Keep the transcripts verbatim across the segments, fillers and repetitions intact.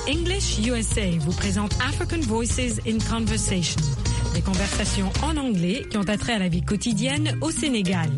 English U S A vous présente African Voices in Conversation, des conversations en anglais qui ont attrait à la vie quotidienne au Sénégal.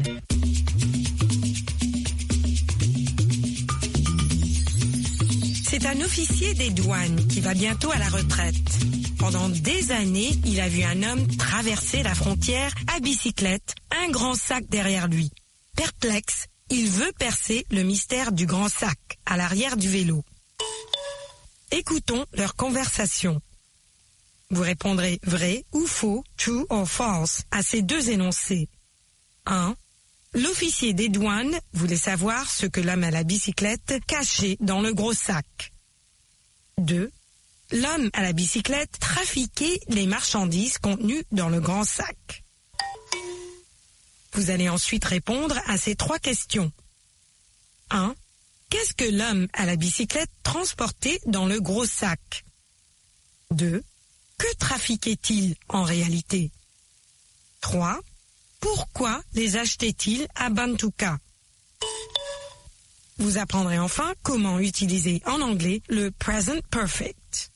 C'est un officier des douanes qui va bientôt à la retraite. Pendant des années, il a vu un homme traverser la frontière à bicyclette, un grand sac derrière lui. Perplexe, il veut percer le mystère du grand sac à l'arrière du vélo. Écoutons leur conversation. Vous répondrez vrai ou faux, true or false, à ces deux énoncés. un. L'officier des douanes voulait savoir ce que l'homme à la bicyclette cachait dans le gros sac. deux. L'homme à la bicyclette trafiquait les marchandises contenues dans le grand sac. Vous allez ensuite répondre à ces trois questions. un. Qu'est-ce que l'homme à la bicyclette transportait dans le gros sac? deux. Que trafiquait-il en réalité? trois. Pourquoi les achetait-il à Bantuka? Vous apprendrez enfin comment utiliser en anglais le present perfect.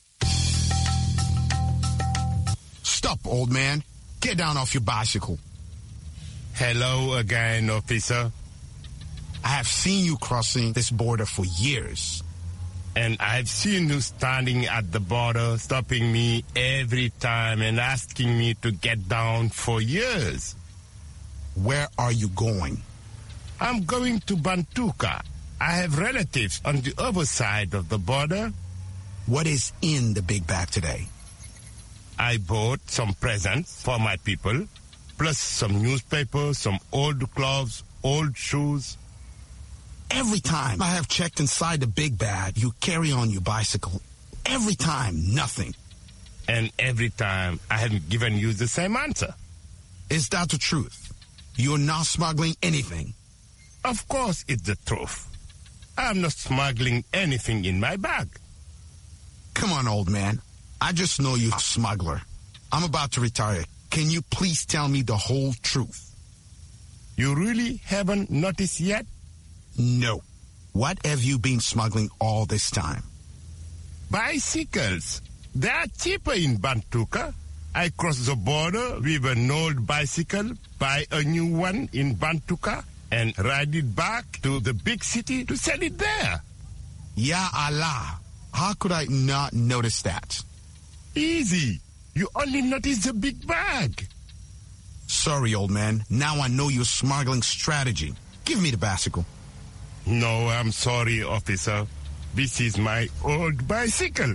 Stop, old man. Get down off your bicycle. Hello again, officer. I have seen you crossing this border for years. And I've seen you standing at the border, stopping me every time and asking me to get down for years. Where are you going? I'm going to Bantuka. I have relatives on the other side of the border. What is in the big bag today? I bought some presents for my people, plus some newspapers, some old clothes, old shoes. Every time I have checked inside the big bag, you carry on your bicycle. Every time, nothing. And every time, I haven't given you the same answer. Is that the truth? You're not smuggling anything? Of course it's the truth. I'm not smuggling anything in my bag. Come on, old man. I just know you're a smuggler. I'm about to retire. Can you please tell me the whole truth? You really haven't noticed yet? No. What have you been smuggling all this time? Bicycles. They are cheaper in Bantuka. I cross the border with an old bicycle, buy a new one in Bantuka, and ride it back to the big city to sell it there. Ya Allah. How could I not notice that? Easy. You only notice the big bag. Sorry, old man. Now I know your smuggling strategy. Give me the bicycle. No, I'm sorry, officer. This is my old bicycle.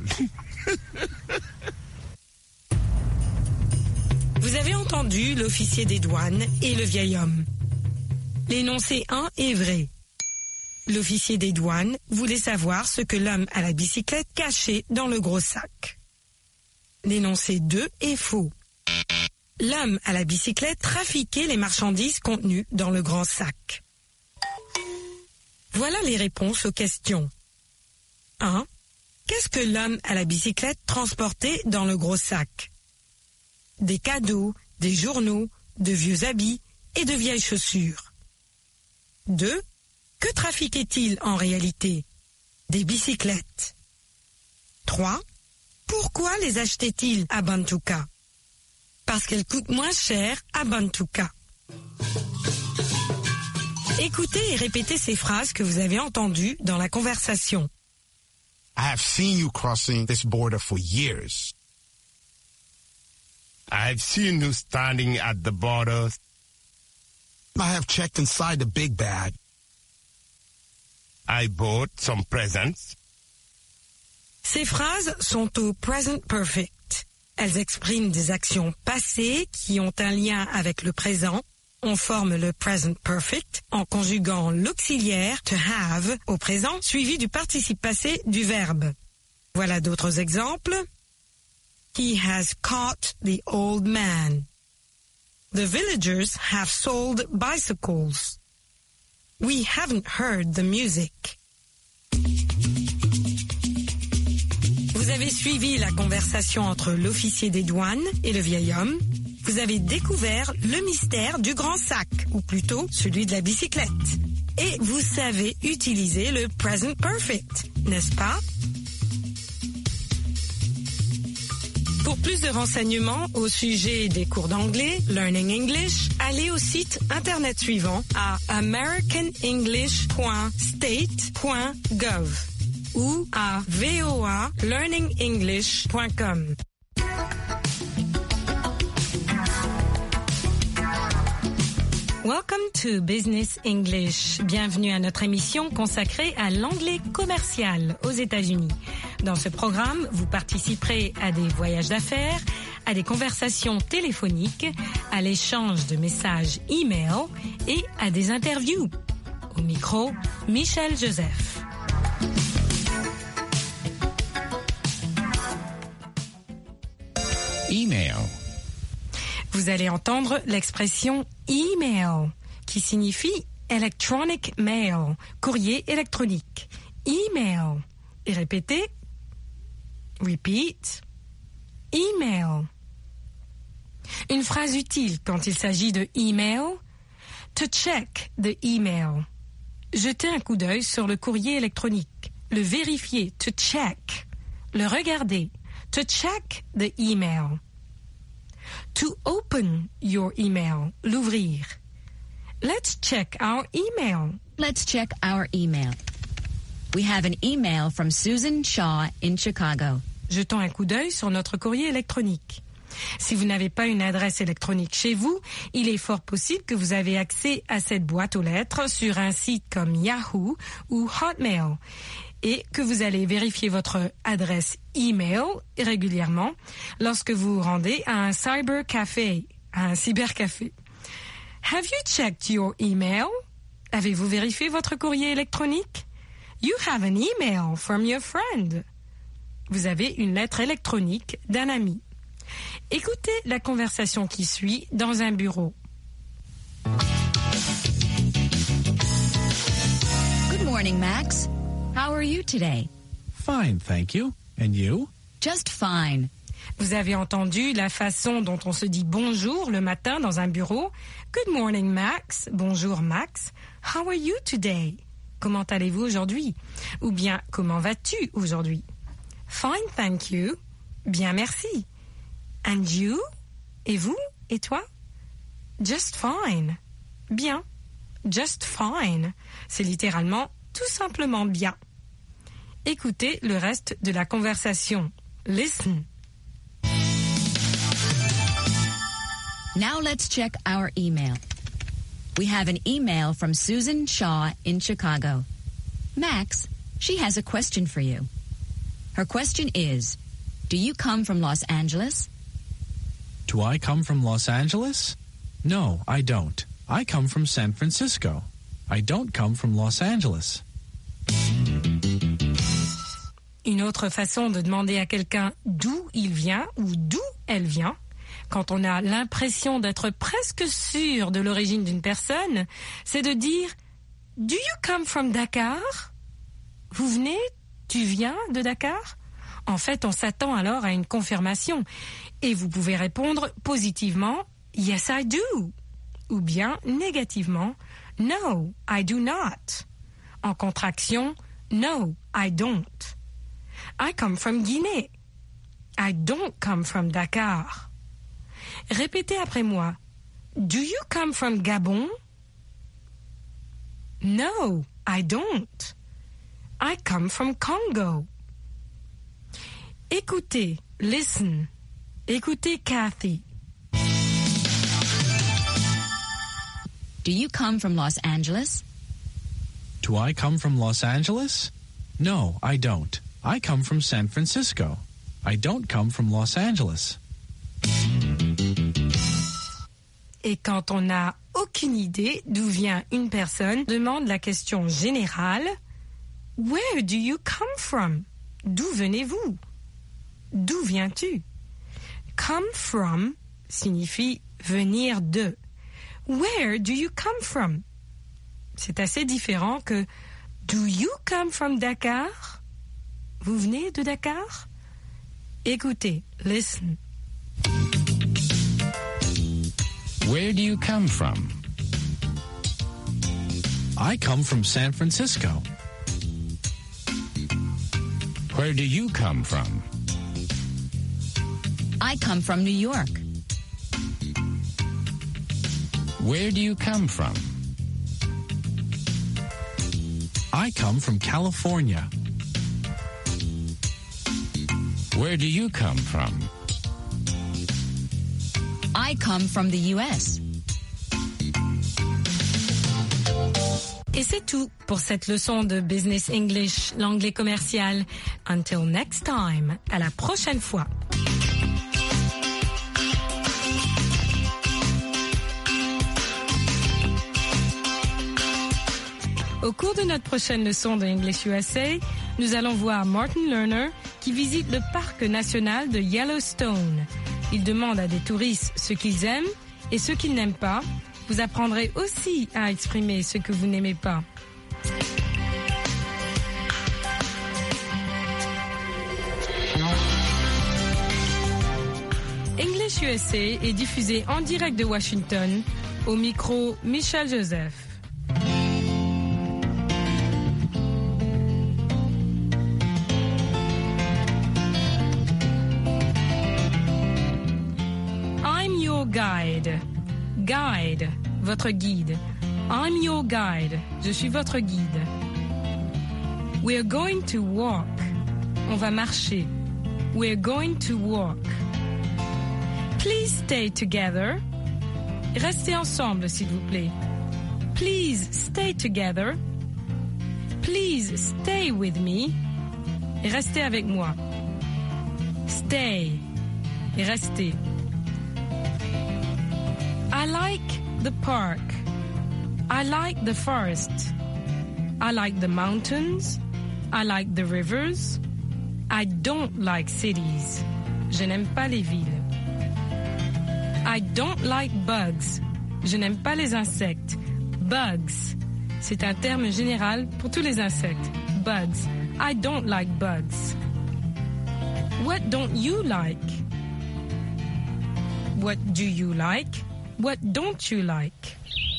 Vous avez entendu l'officier des douanes et le vieil homme. L'énoncé un est vrai. L'officier des douanes voulait savoir ce que l'homme à la bicyclette cachait dans le gros sac. L'énoncé deux est faux. L'homme à la bicyclette trafiquait les marchandises contenues dans le grand sac. Voilà les réponses aux questions. un. Qu'est-ce que l'homme à la bicyclette transportait dans le gros sac? Des cadeaux, des journaux, de vieux habits et de vieilles chaussures. deux. Que trafiquait-il en réalité? Des bicyclettes. trois. Pourquoi les achetait-il à Bantuka? Parce qu'elles coûtent moins cher à Bantuka. Écoutez et répétez ces phrases que vous avez entendues dans la conversation. I have seen you crossing this border for years. I've seen you standing at the border. I have checked inside the big bag. I bought some presents. Ces phrases sont au present perfect. Elles expriment des actions passées qui ont un lien avec le présent. On forme le present perfect en conjuguant l'auxiliaire to have au présent suivi du participe passé du verbe. Voilà d'autres exemples. He has caught the old man. The villagers have sold bicycles. We haven't heard the music. Vous avez suivi la conversation entre l'officier des douanes et le vieil homme. Vous avez découvert le mystère du grand sac, ou plutôt celui de la bicyclette. Et vous savez utiliser le present perfect, n'est-ce pas? Pour plus de renseignements au sujet des cours d'anglais, Learning English, allez au site internet suivant à american english point state point gov ou à voa learning english point com. Welcome to Business English. Bienvenue à notre émission consacrée à l'anglais commercial aux États-Unis. Dans ce programme, vous participerez à des voyages d'affaires, à des conversations téléphoniques, à l'échange de messages e-mail et à des interviews. Au micro, Michel Joseph. Email. Vous allez entendre l'expression email, qui signifie electronic mail, courrier électronique. Email. Et répétez. Repeat. Email. Une phrase utile quand il s'agit de email. To check the email. Jeter un coup d'œil sur le courrier électronique. Le vérifier. To check. Le regarder. To check the email. To open your email, l'ouvrir. Let's check our email. Let's check our email. We have an email from Susan Shaw in Chicago. Jetons un coup d'œil sur notre courrier électronique. Si vous n'avez pas une adresse électronique chez vous, il est fort possible que vous avez accès à cette boîte aux lettres sur un site comme Yahoo ou Hotmail et que vous allez vérifier votre adresse email régulièrement lorsque vous vous rendez à un cybercafé, à un cybercafé. Have you checked your email? Avez-vous vérifié votre courrier électronique? You have an email from your friend. Vous avez une lettre électronique d'un ami. Écoutez la conversation qui suit dans un bureau. Good morning, Max. How are you today? Fine, thank you. And you? Just fine. Vous avez entendu la façon dont on se dit bonjour le matin dans un bureau. Good morning, Max. Bonjour, Max. How are you today? Comment allez-vous aujourd'hui? Ou bien, comment vas-tu aujourd'hui? Fine, thank you. Bien, merci. And you? Et vous? Et toi? Just fine. Bien. Just fine. C'est littéralement tout simplement bien. Écoutez le reste de la conversation. Listen. Now let's check our email. We have an email from Susan Shaw in Chicago. Max, she has a question for you. Her question is, do you come from Los Angeles? Do I come from Los Angeles? No, I don't. I come from San Francisco. I don't come from Los Angeles. Une autre façon de demander à quelqu'un d'où il vient ou d'où elle vient, quand on a l'impression d'être presque sûr de l'origine d'une personne, c'est de dire « Do you come from Dakar ?» Vous venez, tu viens de Dakar? En fait, on s'attend alors à une confirmation et vous pouvez répondre positivement « Yes, I do » ou bien négativement « No, I do not ». En contraction « No, I don't ». I come from Guinée. I don't come from Dakar. Répétez après moi. Do you come from Gabon? No, I don't. I come from Congo. Écoutez, listen. Écoutez Kathy. Do you come from Los Angeles? Do I come from Los Angeles? No, I don't. I come from San Francisco. I don't come from Los Angeles. Et quand on n'a aucune idée d'où vient une personne, demande la question générale « Where do you come from ?» D'où venez-vous? D'où viens-tu? Come from signifie venir de. Where do you come from? C'est assez différent que Do you come from Dakar? Vous venez de Dakar? Écoutez, listen. Where do you come from? I come from San Francisco. Where do you come from? I come from New York. Where do you come from? I come from California. Where do you come from? I come from the U S. Et c'est tout pour cette leçon de Business English, l'anglais commercial. Until next time, à la prochaine fois. Au cours de notre prochaine leçon de English U S A, nous allons voir Martin Lerner qui visite le parc national de Yellowstone. Il demande à des touristes ce qu'ils aiment et ce qu'ils n'aiment pas. Vous apprendrez aussi à exprimer ce que vous n'aimez pas. English U S A est diffusé en direct de Washington. Au micro, Michel Joseph. Guide. Guide, votre guide. I'm your guide. Je suis votre guide. We're going to walk. On va marcher. We're going to walk. Please stay together. Restez ensemble, s'il vous plaît. Please stay together. Please stay with me. Restez avec moi. Stay. Et restez. I like the park. I like the forest. I like the mountains. I like the rivers. I don't like cities. Je n'aime pas les villes. I don't like bugs. Je n'aime pas les insectes. Bugs. C'est un terme général pour tous les insectes. Bugs. I don't like bugs. What don't you like? What do you like? What don't you like?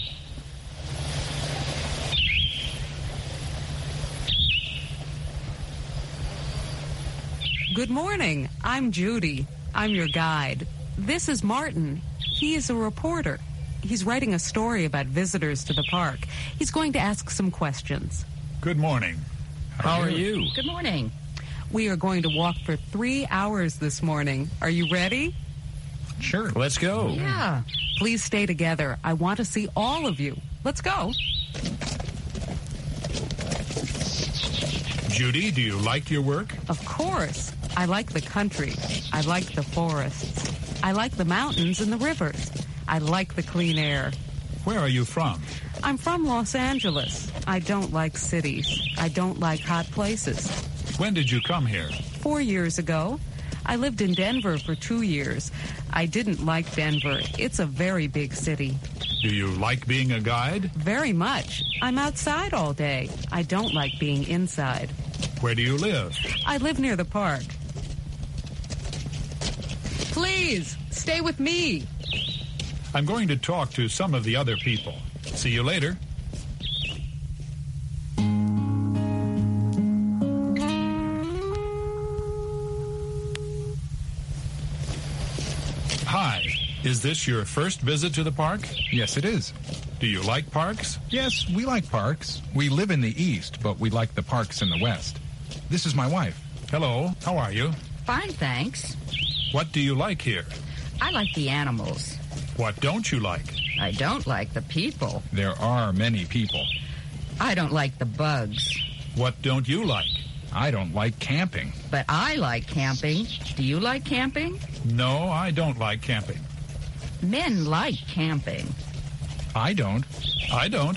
Good morning. I'm Judy. I'm your guide. This is Martin. He is a reporter. He's writing a story about visitors to the park. He's going to ask some questions. Good morning. How are you? Good morning. We are going to walk for three hours this morning. Are you ready? Sure. Let's go. Yeah. Please stay together. I want to see all of you. Let's go. Judy, do you like your work? Of course. I like the country. I like the forests. I like the mountains and the rivers. I like the clean air. Where are you from? I'm from Los Angeles. I don't like cities. I don't like hot places. When did you come here? Four years ago. I lived in Denver for two years. I didn't like Denver. It's a very big city. Do you like being a guide? Very much. I'm outside all day. I don't like being inside. Where do you live? I live near the park. Please, stay with me. I'm going to talk to some of the other people. See you later. Hi, is this your first visit to the park? Yes, it is. Do you like parks? Yes, we like parks. We live in the east, but we like the parks in the west. This is my wife. Hello, how are you? Fine, thanks. What do you like here? I like the animals. What don't you like? I don't like the people. There are many people. I don't like the bugs. What don't you like? I don't like camping. But I like camping. Do you like camping? No, I don't like camping. Men like camping. I don't. I don't.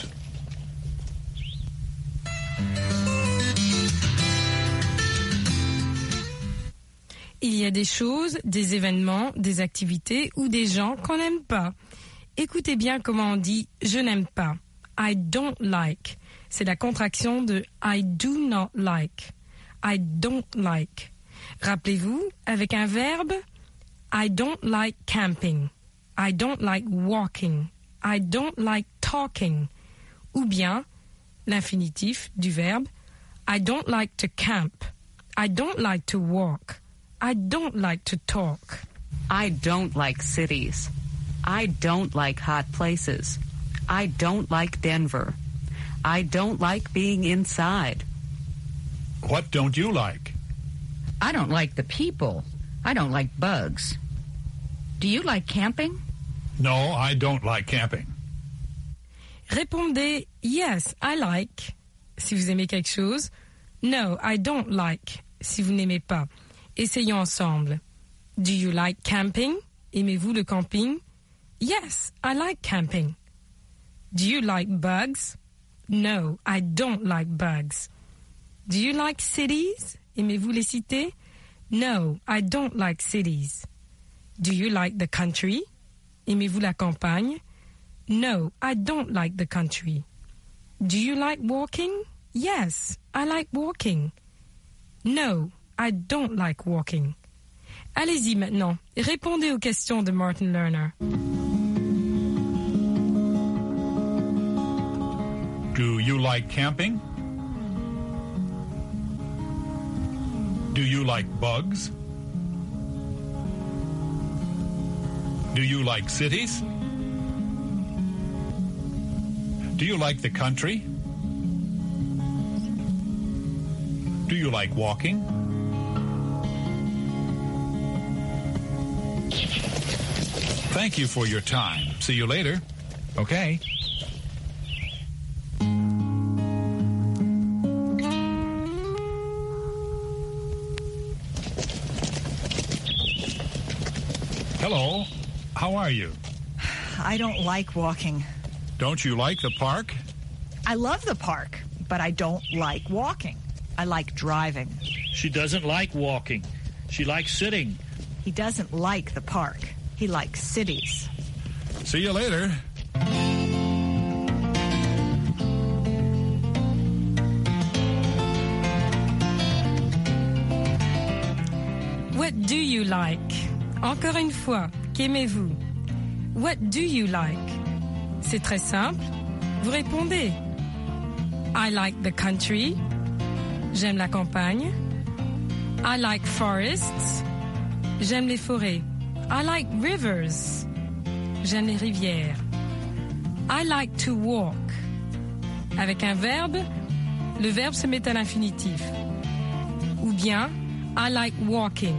Il y a des choses, des événements, des activités ou des gens qu'on n'aime pas. Écoutez bien comment on dit « je n'aime pas ». I don't like. C'est la contraction de I do not like. I don't like. Rappelez-vous, avec un verbe, I don't like camping. I don't like walking. I don't like talking. Ou bien, l'infinitif du verbe, I don't like to camp. I don't like to walk. I don't like to talk. I don't like cities. I don't like hot places. I don't like Denver. I don't like being inside. What don't you like? I don't like the people. I don't like bugs. Do you like camping? No, I don't like camping. Répondez yes, I like si vous aimez quelque chose. No, I don't like si vous n'aimez pas. Essayons ensemble. Do you like camping? Aimez-vous le camping? Yes, I like camping. Do you like bugs? No, I don't like bugs. Do you like cities? Aimez-vous les cités? No, I don't like cities. Do you like the country? Aimez-vous la campagne? No, I don't like the country. Do you like walking? Yes, I like walking. No, I don't like walking. Allez-y maintenant, répondez aux questions de Martin Lerner. Do you like camping? Do you like bugs? Do you like cities? Do you like the country? Do you like walking? Thank you for your time. See you later. Okay. Hello. How are you? I don't like walking. Don't you like the park? I love the park, but I don't like walking. I like driving. She doesn't like walking. She likes sitting. He doesn't like the park. He likes cities. See you later. What do you like? Encore une fois, qu'aimez-vous? What do you like? C'est très simple. Vous répondez. I like the country. J'aime la campagne. I like forests. J'aime les forêts. I like rivers. J'aime les rivières. I like to walk. Avec un verbe, le verbe se met à l'infinitif. Ou bien, I like walking.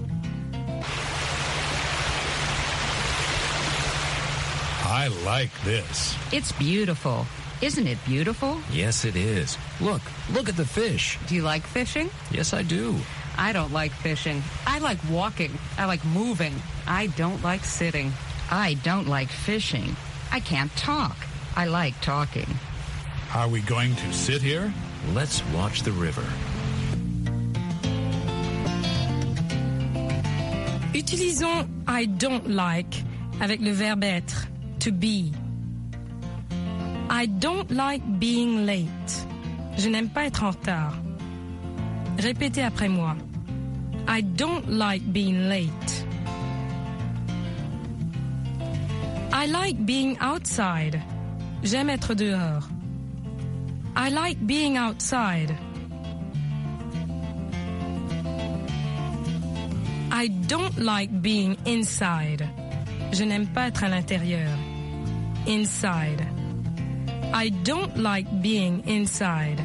I like this. It's beautiful. Isn't it beautiful? Yes, it is. Look, look at the fish. Do you like fishing? Yes, I do. I don't like fishing. I like walking. I like moving. I don't like sitting. I don't like fishing. I can't talk. I like talking. Are we going to sit here? Let's watch the river. Utilisons I don't like avec le verbe être, to be. I don't like being late. Je n'aime pas être en retard. Répétez après moi. I don't like being late. I like being outside. J'aime être dehors. I like being outside. I don't like being inside. Je n'aime pas être à l'intérieur. Inside. I don't like being inside.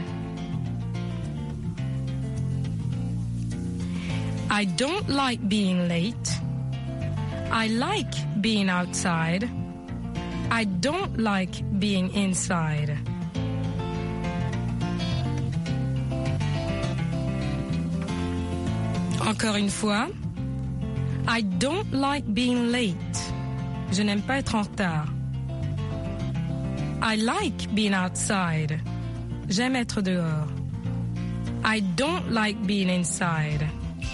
I don't like being late. I like being outside. I don't like being inside. Encore une fois. I don't like being late. Je n'aime pas être en retard. I like being outside. J'aime être dehors. I don't like being inside.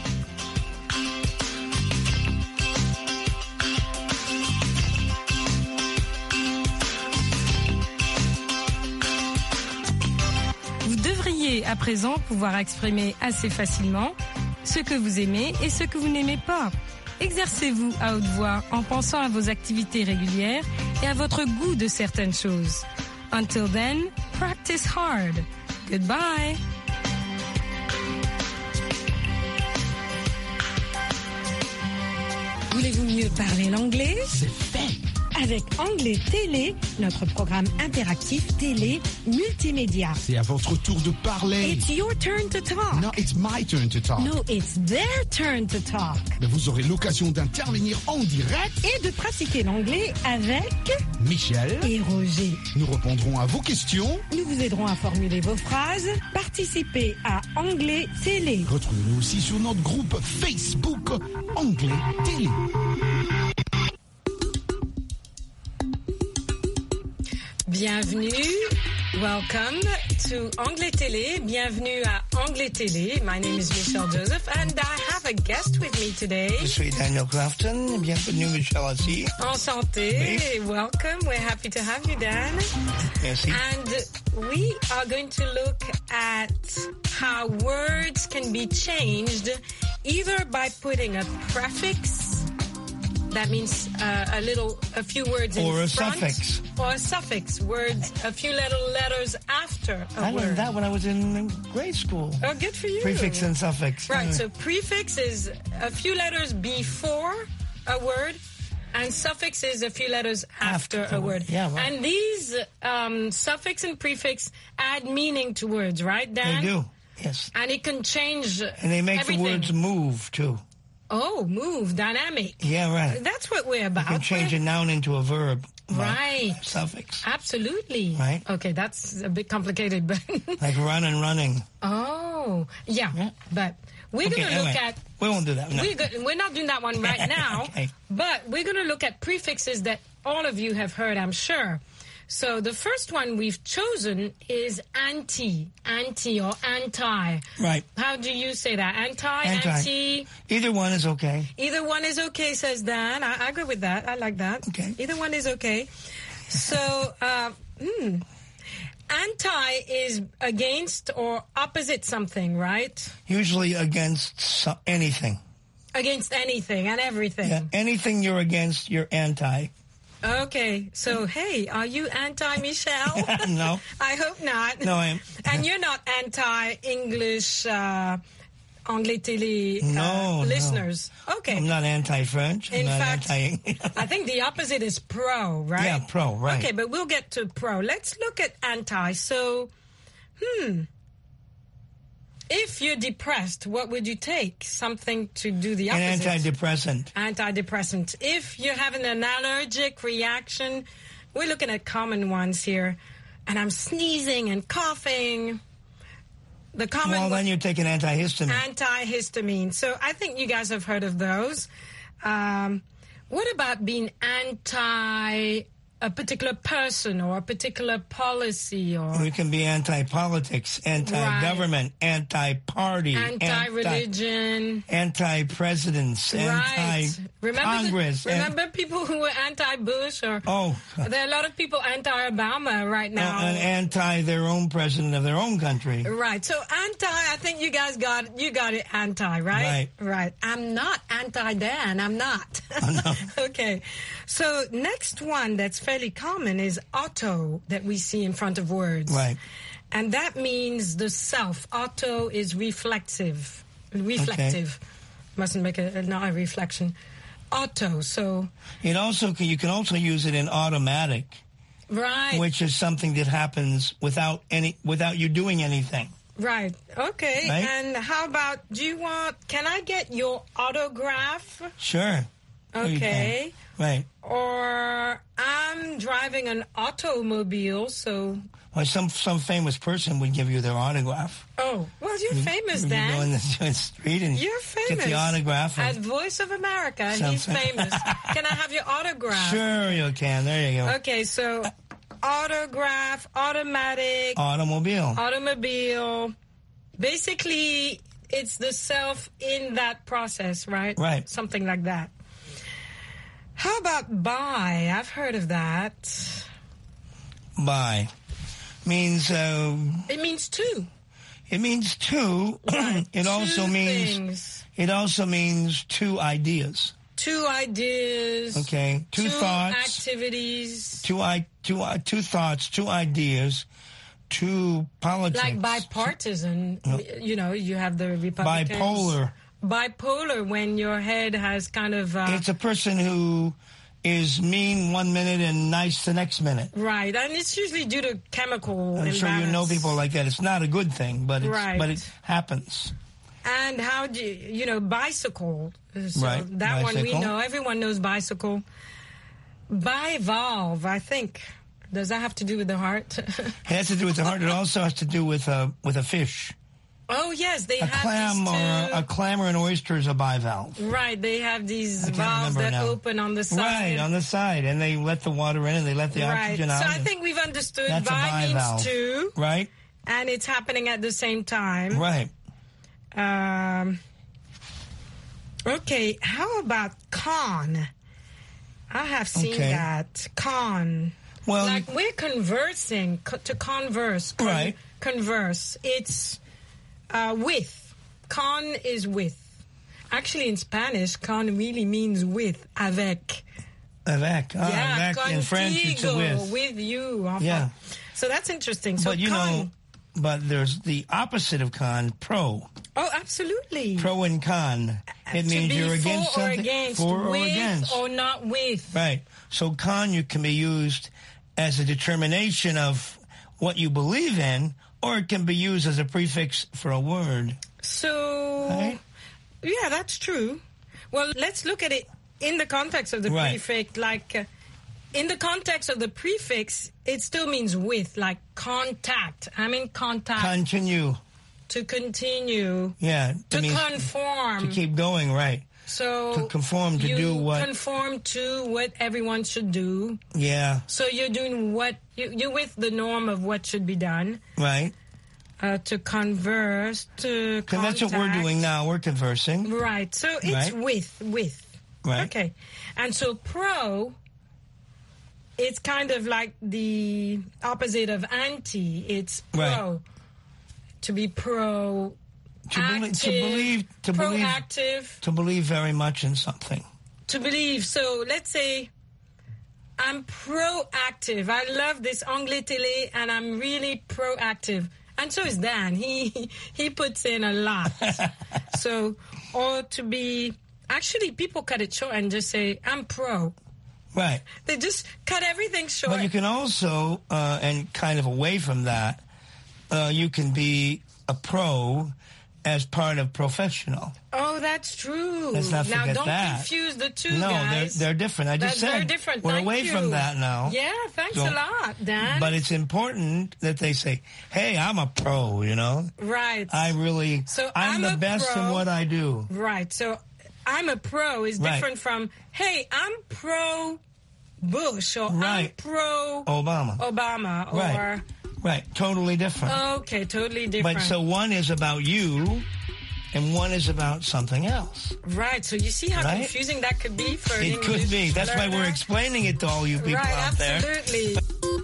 Vous devriez à présent pouvoir exprimer assez facilement ce que vous aimez et ce que vous n'aimez pas. Exercez-vous à haute voix en pensant à vos activités régulières et à votre goût de certaines choses. Until then, practice hard. Goodbye. Voulez-vous mieux parler l'anglais? C'est fait. Avec Anglais Télé, notre programme interactif télé multimédia. C'est à votre tour de parler. It's your turn to talk. No, it's my turn to talk. No, it's their turn to talk. Mais vous aurez l'occasion d'intervenir en direct et de pratiquer l'anglais avec Michel et Roger. Nous répondrons à vos questions. Nous vous aiderons à formuler vos phrases. Participez à Anglais Télé. Retrouvez-nous aussi sur notre groupe Facebook Anglais Télé. Bienvenue, welcome to Anglais Télé. Bienvenue à Anglais Télé. My name is Michelle Joseph and I have a guest with me today. Je suis Daniel Crafton. Bienvenue, Michelle, aussi. Enchanté. Oui. Welcome. We're happy to have you, Dan. Merci. And we are going to look at how words can be changed either by putting a prefix. That means uh, a little, a few words in or a front. suffix. Or a suffix. Words, a few little letters after a I word. learned that when I was in grade school. Oh, good for you. Prefix and suffix. Right, Mm. so prefix is a few letters before a word, and suffix is a few letters after, After, a word. yeah, right. And these um, suffix and prefix add meaning to words, right, Dan? They do, yes. And it can change And they make everything. the words move, too. Oh, move, dynamic. Yeah, right. That's what we're about. You can change a noun into a verb. Right. Suffix. Absolutely. Right. Okay, that's a bit complicated, but... Like run and running. Oh, yeah. yeah. But we're okay, going to look anyway, at... We won't do that. No. We're, go- we're not doing that one right now, okay. but we're going to look at prefixes that all of you have heard, I'm sure. So the first one we've chosen is anti, anti or anti. Right. How do you say that? Anti, Anti. anti? Either one is okay. Either one is okay, says Dan. I, I agree with that. I like that. Okay. Either one is okay. So, uh, hmm. Anti is against or opposite something, right? Usually against so- anything. Against anything and everything. Yeah, anything you're against, you're anti. Okay, so hey, are you anti-Michelle? No. I hope not. No, I am. And you're not anti-English, uh, Anglais Télé uh, No, listeners? no. Okay. I'm not anti-French. I'm In not fact, anti- I think the opposite is pro, right? Yeah, pro, right. Okay, but we'll get to pro. Let's look at anti. So, hmm. If you're depressed, what would you take? Something to do the An opposite. antidepressant. Antidepressant. If you're having an allergic reaction, we're looking at common ones here. And I'm sneezing and coughing. The common Well, then you take an antihistamine. Antihistamine. So I think you guys have heard of those. Um, what about being anti a particular person or a particular policy or We can be anti-politics, anti-government, anti-party, anti-religion, anti-presidents, right. anti-Congress. Remember, the, remember people who were anti-Bush or oh, there are a lot of people anti-Obama right now. And anti their own president of their own country. Right. So anti, I think you guys got you got it anti, right? Right. Right. I'm not anti-Dan. I'm not. Oh, no. Okay. So next one that's fairly common is auto that we see in front of words. Right. And that means the self. Auto is reflexive. Reflective. Okay. Mustn't make a, not a reflection. Auto. So it also you can also use it in automatic. Right. Which is something that happens without any without you doing anything. Right. Okay. Right? And how about, do you want, can I get your autograph? Sure. Okay. Right. Or I'm driving an automobile, so... Well, some some famous person would give you their autograph. Oh, well, you're you, famous, you Dan. You go in the, the street and you're famous. get the autograph. As Voice of America, Some, he's famous. Can I have your autograph? Sure, you can. There you go. Okay, so autograph, automatic... Automobile. Automobile. Basically, it's the self in that process, right? Right. Something like that. How about buy? I've heard of that. Buy means uh, it means two. It means two. Right. it two also means things. It also means two ideas. Two ideas. Okay. Two, two thoughts. Activities. Two i two uh, two thoughts. Two ideas. Two politics. Like bipartisan. No. You know, you have the Republicans. Bipolar. bipolar when your head has kind of... Uh, it's a person who is mean one minute and nice the next minute. Right, and it's usually due to chemical I'm imbalance. sure you know people like that. It's not a good thing, but it's, right. but it happens. And how do you, you know, bicycle. So right. That bicycle. one we know. Everyone knows bicycle. Bivalve, I think. Does that have to do with the heart? It has to do with the heart. It also has to do with a, with a fish. Oh, yes, they a have clam these two. or a, a clam or an oyster is a bivalve. Right, they have these valves that now. open on the side. Right, on the side, and they let the water in and they let the right. oxygen out. So I think we've understood That's bi a bivalve. means two. Right. And it's happening at the same time. Right. Um. Okay, how about con? I have seen okay. that. Con. Well, like we're conversing, co- to converse. Con- right. Converse. It's uh, with. Con is with. Actually, in Spanish, con really means with, avec. Avec. Oh, yeah, avec. In French, it's a with. With you. Enfin. Yeah. So that's interesting. So but you con, know, but there's the opposite of con, pro. Oh, absolutely. Pro and con. It to means be you're against for something. Or against, for with or against. Or not with. Right. So con you can be used as a determination of what you believe in, or it can be used as a prefix for a word. So, right? Yeah, that's true. Well, let's look at it in the context of the right. prefix. Like, uh, in the context of the prefix, it still means with, like contact. I mean contact. Continue. To continue. Yeah. To conform. To keep going, right. So to conform, to you do what? Conform to what everyone should do. Yeah. So you're doing what, you, you're with the norm of what should be done. Right. Uh, to converse, to contact. That's what we're doing now. We're conversing. Right. So it's right. with, with. Right. Okay. And so pro, it's kind of like the opposite of anti. It's pro. Right. To be pro. To, belie- to believe. To proactive. Believe, to believe very much in something. To believe. So let's say I'm proactive. I love this Anglais Télé and I'm really proactive. And so is Dan. He he puts in a lot. So, or to be, actually people cut it short and just say, I'm pro. Right. They just cut everything short. But you can also, uh, and kind of away from that, uh, you can be a pro as part of professional. Oh, that's true. Let's not forget now, don't that. confuse the two, no, guys. they're, they're different. I just They're said very different. we're Thank away you. from that now. Yeah, thanks So- a lot, Dan. But it's important that they say, hey, I'm a pro, you know? Right. I really, So I'm, I'm the a best pro. in what I do. Right. So I'm a pro is Right. different from, hey, I'm pro Bush or Right. I'm pro Obama. Obama or... Right. Right. Totally different. Okay, totally different. But so one is about you, and one is about something else. Right, so you see how Right? confusing that could be for an It English could be. That's why learner? we're explaining it to all you people right, out there. absolutely.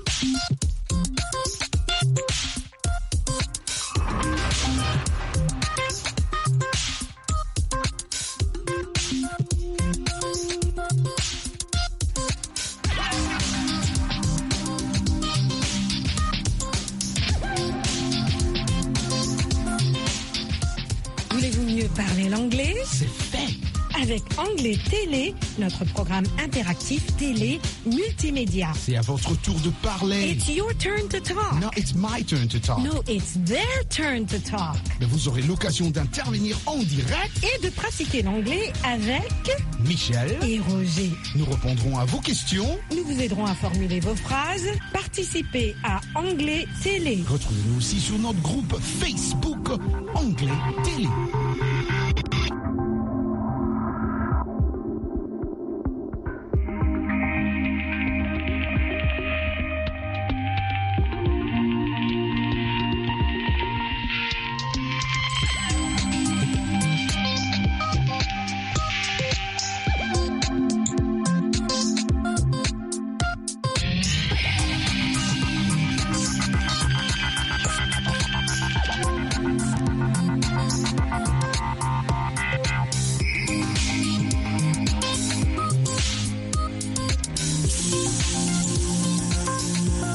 Voulez-vous mieux parler l'anglais? C'est fait. Avec Anglais Télé, notre programme interactif télé multimédia. C'est à votre tour de parler. It's your turn to talk. No, it's my turn to talk. No, it's their turn to talk. Mais vous aurez l'occasion d'intervenir en direct. Et de pratiquer l'anglais avec Michel et Roger. Nous répondrons à vos questions. Nous vous aiderons à formuler vos phrases. Participez à Anglais Télé. Retrouvez-nous aussi sur notre groupe Facebook Anglais Télé.